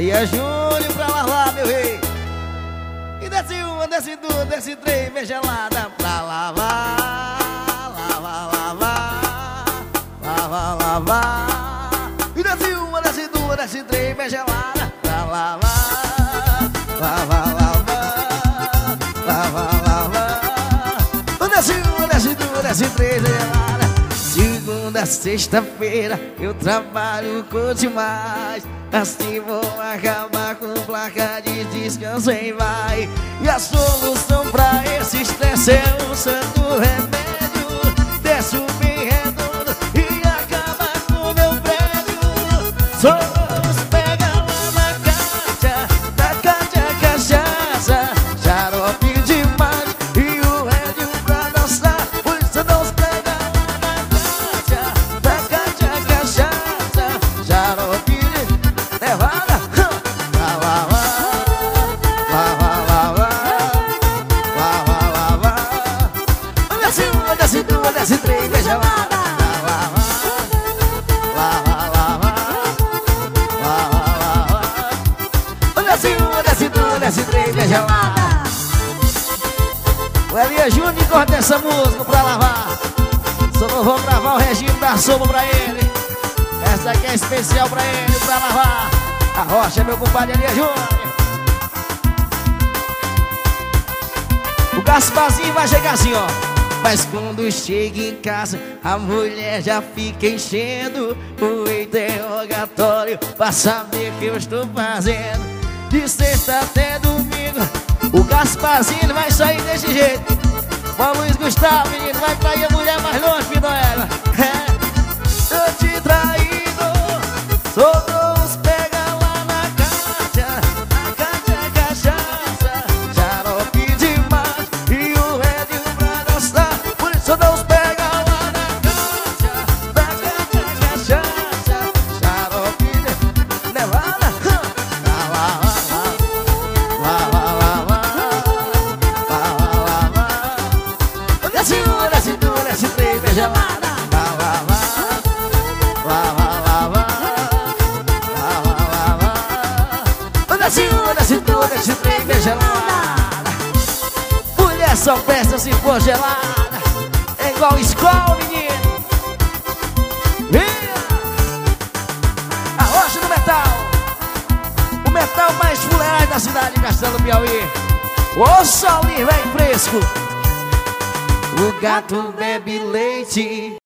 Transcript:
Elia Júnior pra lavar, meu rei. E desce uma, desce duas, desce três, vem gelada pra lavar. Lavar, lavar, lavar, lavar. E desce uma, desce duas, desce três, vem gelada pra lavar. Lavar, lavar, lavar, lavar. Desce uma, desce duas, desce três, vem gelada. Segunda, sexta-feira eu trabalho com demais. Assim vou acabar com placa de descanso e vai. E a solução pra esse estresse é um santo remédio. Desço bem redondo e acaba com meu prédio. Somos pega lá na caixa, da caixa cachaça. Xarope demais e o rédio pra dançar. Por isso não os pega lá na caixa, da caixa cachaça. Xarope levada, lava, lava, lava, lava, lava. Desce uma, desce duas, desce três, vem gelada. Lava, lava, lava, lava, lava. Desce uma, desce duas, desce três, vem gelada. O Elia Júnior corta essa música pra lavar. Só não vou gravar o regime da sopa pra ele. Essa aqui é especial pra ele, pra lavar. A Rocha, meu compadre Elia Júnior. O Gasparzinho vai chegar assim, ó. Mas quando chega em casa, a mulher já fica enchendo o interrogatório pra saber o que eu estou fazendo. De sexta até domingo, o Gasparzinho vai sair desse jeito. O Luiz Gustavo, menino, vai trair a mulher mais longe, Pindoela. Eu te traído, sobrou uns pega lá na caixa, cachaça. Xarope demais e o rédio pra dançar. Por isso dá uns pega lá na caixa, da caixa cachaça. Xarope levada, lava, lava, lava, lava, lava. Desce uma, desce duas, desce três, vem gelada. Desce uma, desce duas, desce três, vem gelada. Mulher só presta se for gelada. É igual escola, menino. A Rocha do Metal. O metal mais fuleiragem da cidade de Castelo Piauí. Ô solinho, vem fresco. O gato bebe leite